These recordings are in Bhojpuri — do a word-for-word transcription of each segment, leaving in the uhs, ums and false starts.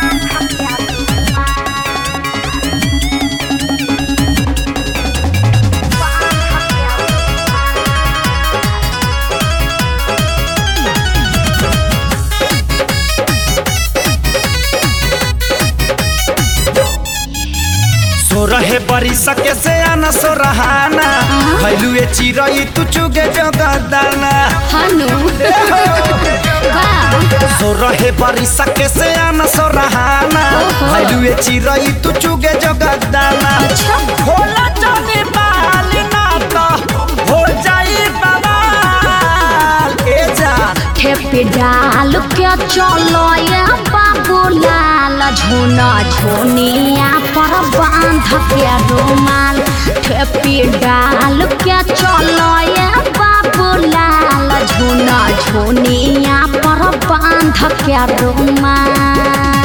रहे बरी सके से आना सो रहाना भैलू ए चिरई तू चुगे जगदाना हनु सो रहे बरी सके से आना सो रहाना भैलू ए चिरई तू चुगे जगदाना होला जाने बाल ना तो हो जाई बवाल ए जान खेपी डाल के चलो ये बाबू लाल झोना झोनिया पर बांध के रुमाल खेपी डाल के चलो ये बाबू लाल झोना झोनिया पर बांध के रुमाल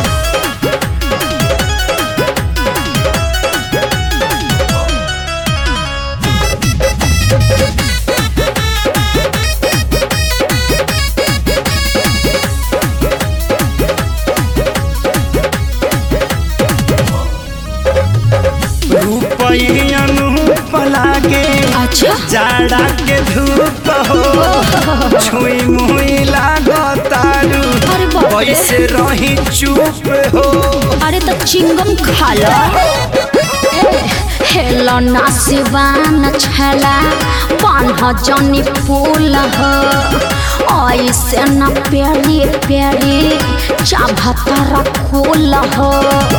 रूप लागे अच्छा जाड़ा के धूप हो छुई मुई लागो तारू वैसे रही चुप हो अरे तो चिंगम खा लो हेलो ना सिवान छला बान्ह जनी फूल हो ऐसे न प्यारी प्यारी चाभता रखूल हो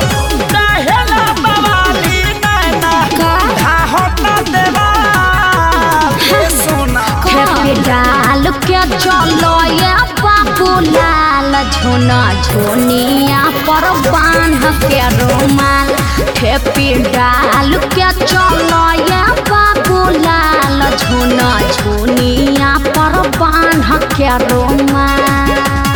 डाल के चलो ये बाबू लाल झोना झोनिया पर बांध के रुमाल ठेपी डाल के चलो ये बाबू लाल झोना झोनिया पर बांध के रुमाल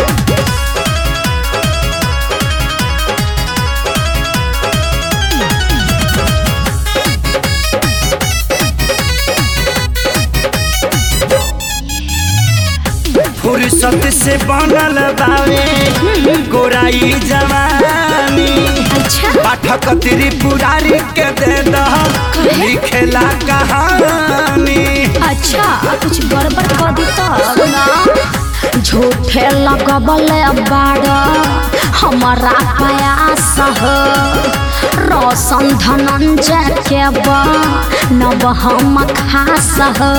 फुर्सत से बनल बावे गोराई जवानी अच्छा पाठक त्रिपुरारी के दे दह लिखेला कहानी अच्छा कुछ गड़बड़ कर दी तब ना झूठे लगबल बाड़ हमारा प्रयास हो रोशन धनंजय के नब हम खास हो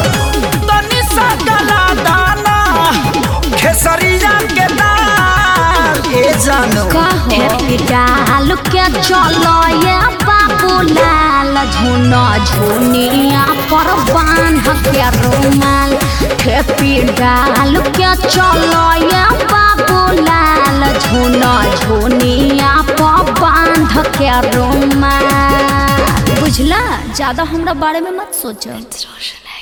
खेसरिया के दाल ए जानो खेपी डाल के चलो ये बाबू लाल झोना झोनिया पर बांध के रुमाल खेपी डाल के चलो ये बाबू लाल झोना झोनिया पर बांध के रुमाल बुझला ज्यादा हमरा बारे में मत सोचो।